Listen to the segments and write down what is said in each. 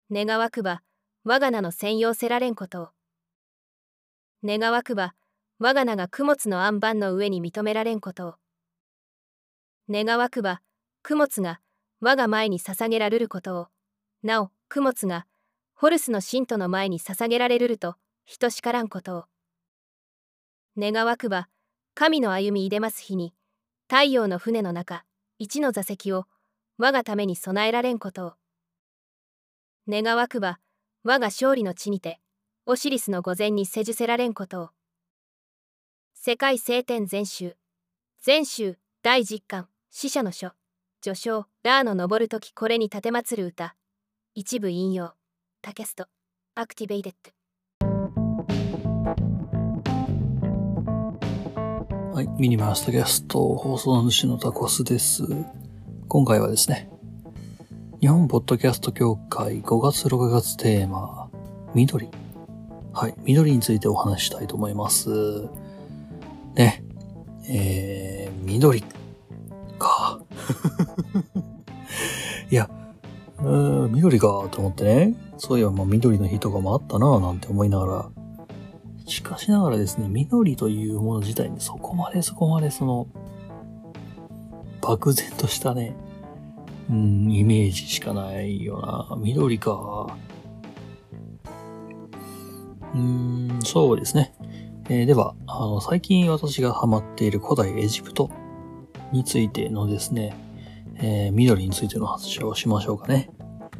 願わくば我が名の専用せられんことを。願わくば我が名が供物の案板の上に認められんことを。願わくば供物が我が前に捧げられることを。なお供物がホルスの信徒の前に捧げられると等しからんことを。願わくば神の歩みいでます日に太陽の船の中一の座席を我がために備えられんことを。願わくば我が勝利の地にてオシリスの御前に施受せられんことを。世界聖典全集第10巻死者の書序章ラーの登るときこれに奉る歌一部引用タケストアクティベイテッド。 はい、ミニマラストキャスト放送の主のタコスです。今回はですね、日本ポッドキャスト協会5月6月テーマ緑。はい、緑についてお話ししたいと思います。ね、緑か。いや、緑かと思ってね、そういえば緑の日とかもあったなぁなんて思いながら、しかしながらですね、緑というもの自体にそこまで漠然としたね、イメージしかないよな。緑か。そうですね。では、最近私がハマっている古代エジプトについてのですね、緑についての話をしましょうかね。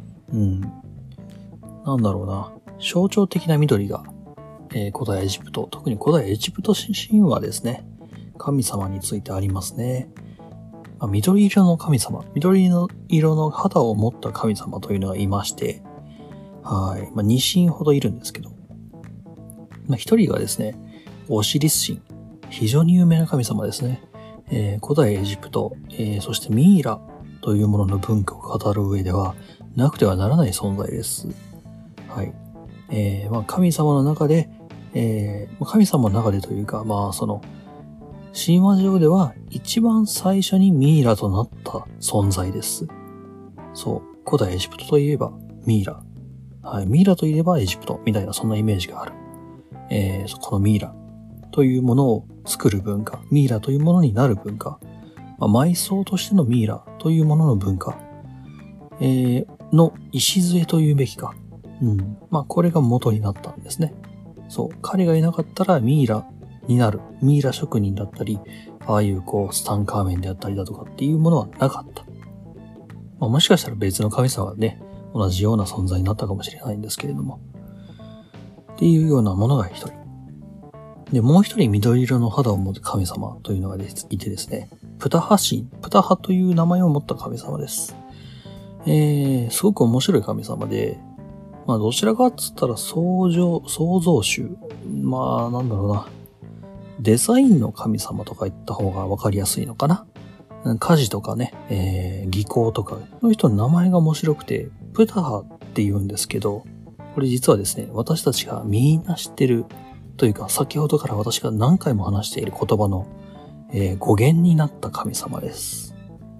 なんだろうな。象徴的な緑が、古代エジプト、特に古代エジプト神話ですね。神様についてありますね。緑色の神様、緑色の肌を持った神様というのがいまして、はい。2神ほどいるんですけど、一人がですね、オシリス神、非常に有名な神様ですね。古代エジプト、そしてミイラというものの文化を語る上ではなくてはならない存在です。はい。神様の中で、神様の中でというか、神話上では一番最初にミイラとなった存在です。そう。古代エジプトといえばミイラ。はい。ミイラといえばエジプトみたいなそんなイメージがある。このミイラというものを作る文化。ミイラというものになる文化。埋葬としてのミイラというものの文化。の礎というべきか。これが元になったんですね。そう。彼がいなかったらミイラになる。ミイラ職人だったり、ああいうツタンカーメンであったりだとかっていうものはなかった。もしかしたら別の神様がね、同じような存在になったかもしれないんですけれども。っていうようなものが一人。で、もう一人緑色の肌を持つ神様というのがいてですね、プタハ神、プタハという名前を持った神様です。すごく面白い神様で、どちらかっつったら創造主。なんだろうな。デザインの神様とか言った方がわかりやすいのかな。家事とかね、技巧とか、その人の名前が面白くて、プタハって言うんですけど、これ実はですね、私たちがみんな知ってるというか、先ほどから私が何回も話している言葉の、語源になった神様です。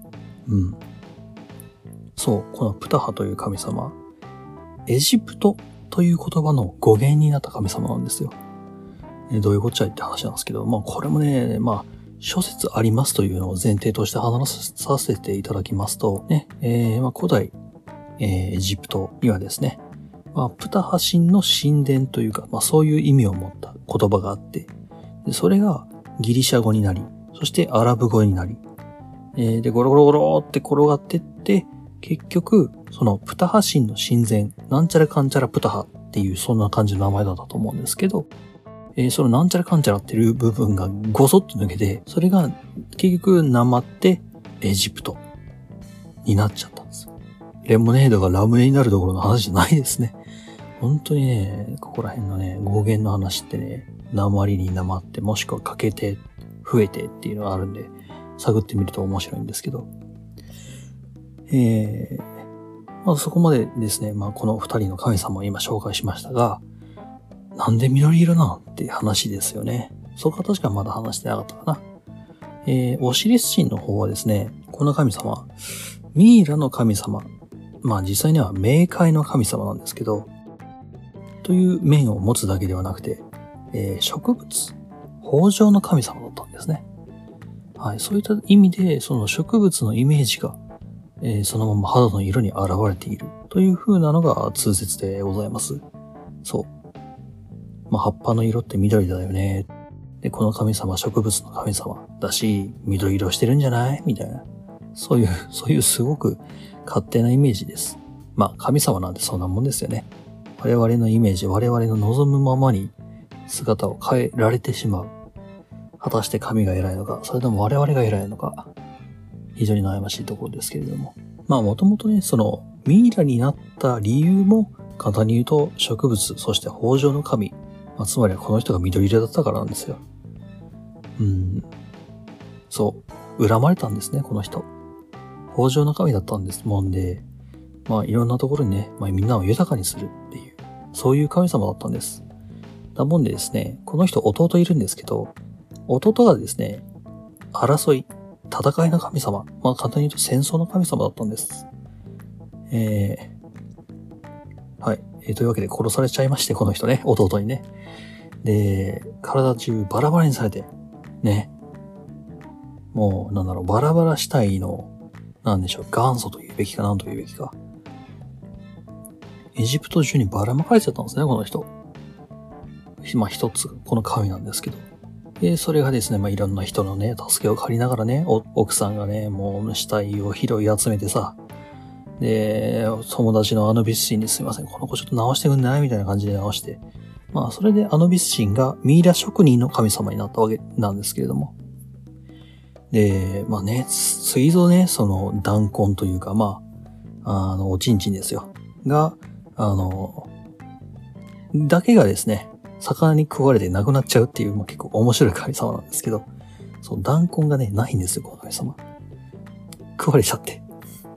そう、このプタハという神様、エジプトという言葉の語源になった神様なんですよ。どういうこっちゃいって話なんですけど、これもね、諸説ありますというのを前提として話させていただきますと、ね、古代、エジプトにはですね、プタハ神の神殿というか、そういう意味を持った言葉があって、でそれがギリシャ語になり、そしてアラブ語になり、で、ゴロゴロゴロって転がってって、結局、そのプタハ神の神前、なんちゃらかんちゃらプタハっていうそんな感じの名前だったと思うんですけど、そのなんちゃらかんちゃらっていう部分がごそっと抜けて、それが結局なまってエジプトになっちゃったんです。レモネードがラムネになるところの話じゃないですね。本当にね、ここら辺のね、語源の話ってね、鉛になまって、もしくは欠けて、増えてっていうのがあるんで、探ってみると面白いんですけど。そこまでですね、この二人の神様を今紹介しましたが、なんで緑色なんって話ですよね。そこは確かまだ話してなかったかな。オシリス神の方はですね、この神様、ミイラの神様まあ実際には冥界の神様なんですけど、という面を持つだけではなくて、植物、豊穣の神様だったんですね。はい、そういった意味で、その植物のイメージが、そのまま肌の色に現れているという風なのが通説でございます。そう。まあ葉っぱの色って緑だよね。で、この神様は植物の神様だし、緑色してるんじゃないみたいな。そういうすごく勝手なイメージです。まあ神様なんてそんなもんですよね。我々のイメージ、我々の望むままに姿を変えられてしまう。果たして神が偉いのか、それとも我々が偉いのか、非常に悩ましいところですけれども。まあもともとね、そのミイラになった理由も簡単に言うと植物、そして豊穣の神、つまりはこの人が緑色だったからなんですよ。そう、恨まれたんですね、この人。豊穣の神だったんですもんで、まあいろんなところにね、みんなを豊かにするっていう、そういう神様だったんです。だもんでですね、この人弟いるんですけど、弟がですね、争い、戦いの神様、簡単に言うと戦争の神様だったんです。はい。というわけで殺されちゃいまして、この人ね、弟にね。で、体中バラバラにされて、ね。もう、バラバラ死体の、元祖というべきか、何というべきか。エジプト中にばらまかれちゃったんですね、この人。一つ、この神なんですけど。で、それがですね、いろんな人のね、助けを借りながらね、奥さんがね、もう死体を拾い集めてさ、で、友達のアヌビス神にすいません、この子ちょっと直してくんないみたいな感じで直して。それでアヌビス神がミイラ職人の神様になったわけなんですけれども。で、水蔵ね、その弾痕というか、おちんちんですよ。が、だけがですね、魚に食われてなくなっちゃうっていう、結構面白い神様なんですけど、そう、弾痕がね、ないんですよ、この神様。食われちゃって。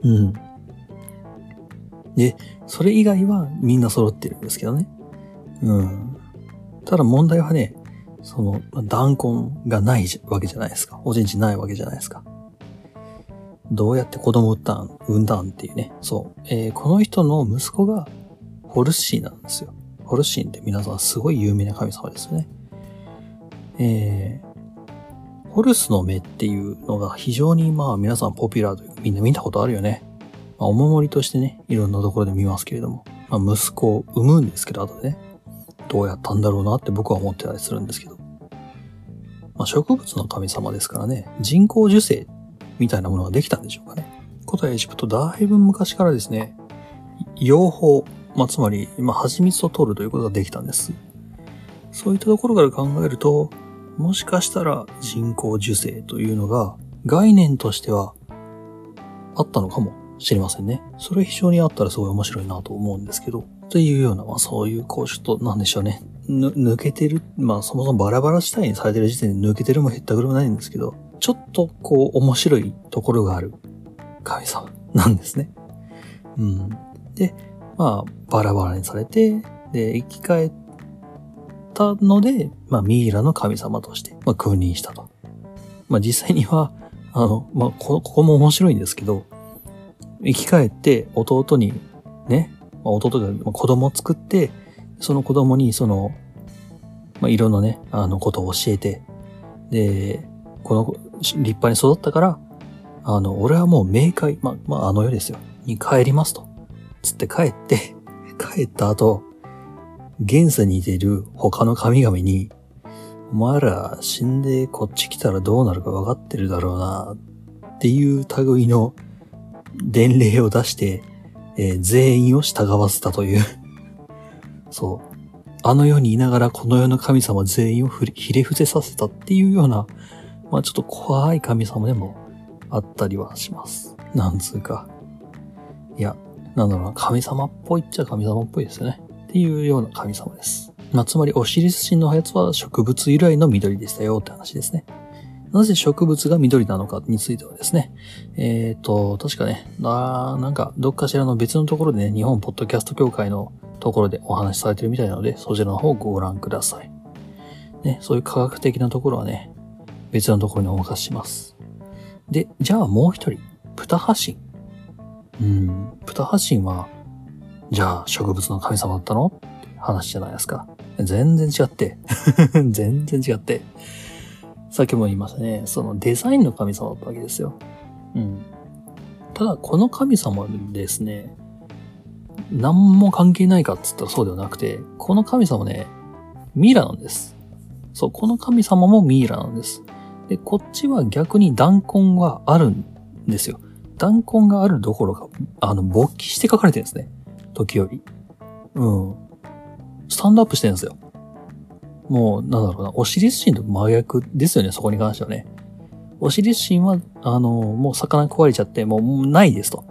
で、それ以外はみんな揃ってるんですけどね。ただ問題はね、その、弾痕がないわけじゃないですか。おちんちんないわけじゃないですか。どうやって子供産んだんっていうね。そう。この人の息子が、ホルシーなんですよ。ホルシーって皆さんすごい有名な神様ですよね。ホルスの目っていうのが非常に皆さんポピュラーというかみんな見たことあるよね。お守りとしてね、いろんなところで見ますけれども。息子を産むんですけど、後でね。どうやったんだろうなって僕は思ってたりするんですけど。植物の神様ですからね、人工授精みたいなものができたんでしょうかね。古代エジプトだいぶ昔からですね、養蜂、つまり、蜂蜜を取るということができたんです。そういったところから考えると、もしかしたら人工授精というのが概念としてはあったのかもしれませんね。それ非常にあったらすごい面白いなと思うんですけど、というような、そういう、ちょっと、なんでしょうね。抜けてる、そもそもバラバラ死体にされてる時点で抜けてるも減ったくれもないんですけど、ちょっと面白いところがある神様なんですね。で、バラバラにされて、で、生き返ったので、ミイラの神様として、君臨したと。実際には、ここも面白いんですけど、生き返って弟に、ね、弟が子供を作って、その子供にいろんなね、ことを教えて、で、この子、立派に育ったから、俺はもう冥界、世ですよ、に帰りますと。つって帰った後、現世にいている他の神々に、お前ら死んでこっち来たらどうなるか分かってるだろうな、っていう類の伝令を出して、全員を従わせたという。そう。あの世にいながらこの世の神様全員をひれ伏せさせたっていうような、ちょっと怖い神様でもあったりはします。なんつうか。いや、神様っぽいっちゃ神様っぽいですよね。っていうような神様です。つまりオシリス神のやつは植物由来の緑でしたよって話ですね。なぜ植物が緑なのかについてはですね。確かね、どっかしらの別のところでね、日本ポッドキャスト協会のところでお話しされてるみたいなので、そちらの方をご覧ください。ね、そういう科学的なところはね、別のところにお任せします。で、じゃあもう一人、プタハ神。 プタハシンは、じゃあ植物の神様だったのって話じゃないですか。全然違って。全然違って。さっきも言いましたね。そのデザインの神様だったわけですよ。ただ、この神様ですね、何も関係ないかって言ったらそうではなくて、この神様ね、ミイラなんです。そう、この神様もミイラなんです。で、こっちは逆に弾痕があるんですよ。弾痕があるどころか、勃起して書かれてるんですね。時より。スタンドアップしてるんですよ。もう、なんだろうな、オシリス神と真逆ですよね、そこに関してはね。オシリス神は、もう魚食われちゃって、もうないですと。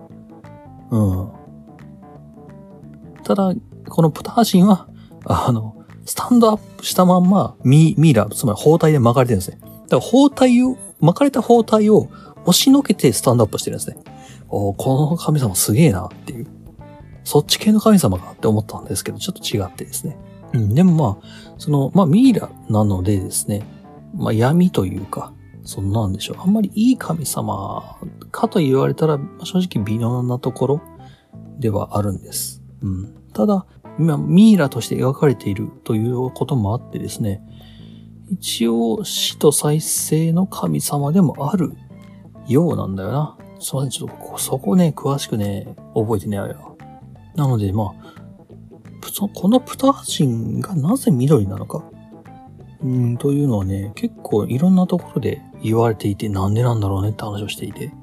ただ、このプタハ神は、スタンドアップしたまんま、ミイラ、つまり包帯で巻かれてるんですね。だから巻かれた包帯を押しのけてスタンドアップしてるんですね。この神様すげえなっていう。そっち系の神様かって思ったんですけど、ちょっと違ってですね。でもミイラなのでですね、闇というか、そんなんでしょう。あんまりいい神様かと言われたら、正直微妙なところではあるんです。ただ、ミイラとして描かれているということもあってですね、一応死と再生の神様でもあるようなんだよな。すいません、ちょっとそこね、詳しくね、覚えてねえよ。なので、このプタハ神がなぜ緑なのか、というのはね、結構いろんなところで言われていて、なんでなんだろうねって話をしていて。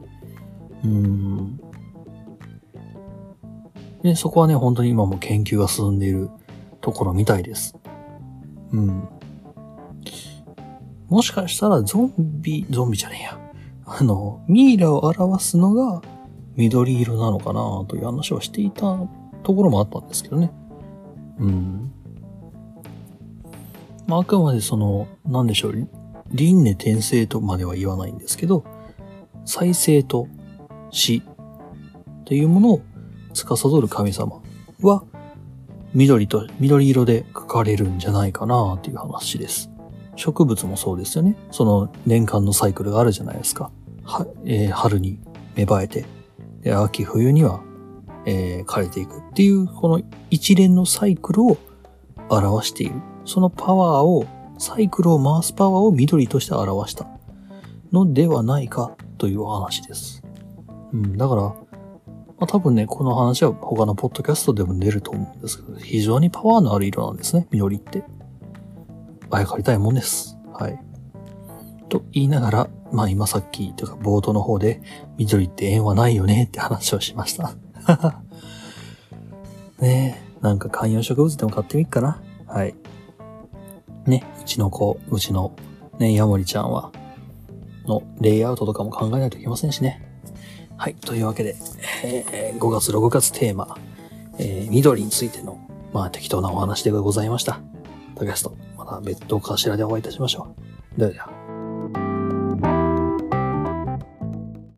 で、そこはね、本当に今も研究が進んでいるところみたいです。もしかしたらゾンビじゃねえや。ミイラを表すのが緑色なのかなという話をしていたところもあったんですけどね。あくまでなんでしょう、輪廻転生とまでは言わないんですけど、再生と死というものを司る神様は緑色で描かれるんじゃないかなという話です。植物もそうですよね。その年間のサイクルがあるじゃないですか。春に芽生えて、で秋冬には、枯れていくっていうこの一連のサイクルを表している。そのサイクルを回すパワーを緑として表したのではないかというお話です。だから、多分ね、この話は他のポッドキャストでも出ると思うんですけど、非常にパワーのある色なんですね、緑って。あやかりたいもんです。はい。と言いながら、今さっきというか冒頭の方で、緑って縁はないよねって話をしました。ねえ、なんか観葉植物でも買ってみっかな。はい。ね、うちのね、ヤモリちゃんのレイアウトとかも考えないといけませんしね。はい。というわけで、5月6月テーマ、緑についての、適当なお話でございました。ポッドキャスト、また別途かしらでお会いいたしましょう。ではでは。